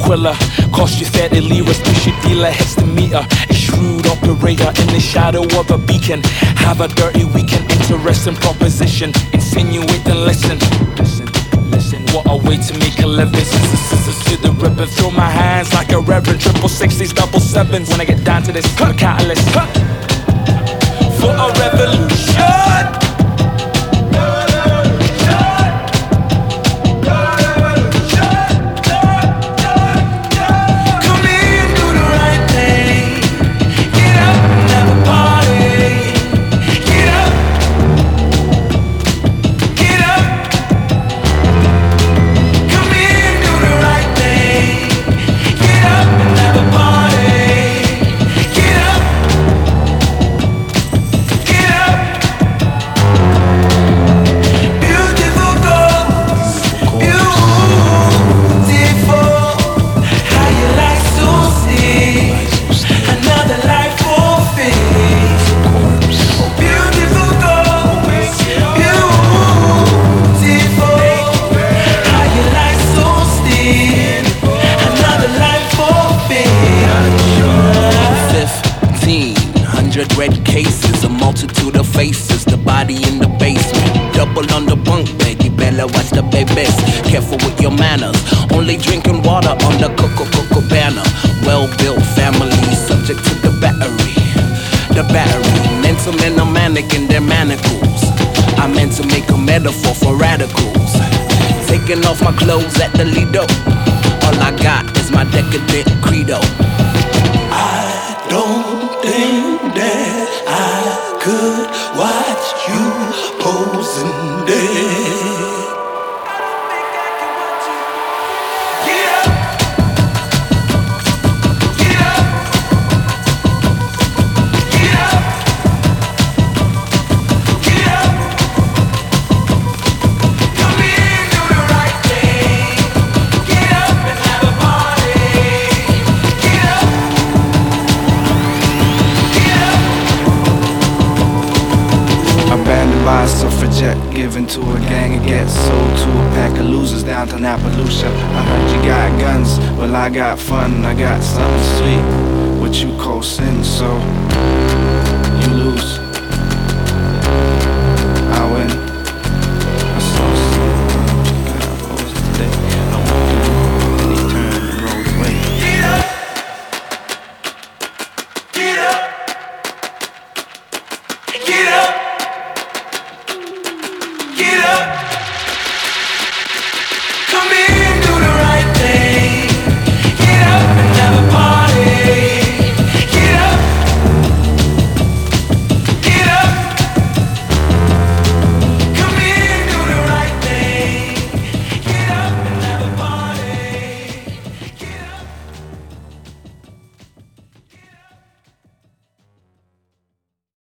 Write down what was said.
Aquila. Cost you 30 liras, push your dealer, hits the meter. A shrewd operator in the shadow of a beacon. Have a dirty weekend, interesting proposition. Insinuate and listen. Listen, what a way to make a living. Scissors to the ribbon, throw my hands like a reverend. Triple sixties, double sevens. When I get down to this, I'm a catalyst for a revolution. Red cases, a multitude of faces, the body in the basement. Double on the bunk bed, you better watch the babies. Careful with your manners, only drinking water on the Coco banner. Well-built family, subject to the battery. The battery, mental men are mannequin, their manacles. I meant to make a metaphor for radicals. Taking off my clothes at the Lido. All I got is my decadent credo. I don't think that I could watch you posing there. Get up, get up, get up, get up. Come in, do the right thing. Get up and have a party. Get up. Abandoned by a suffragette, given to a gang and get sold to a pack of losers down to Appaloosa. I heard you got guns, well I got fun, I got something sweet, what you call sin, so you lose.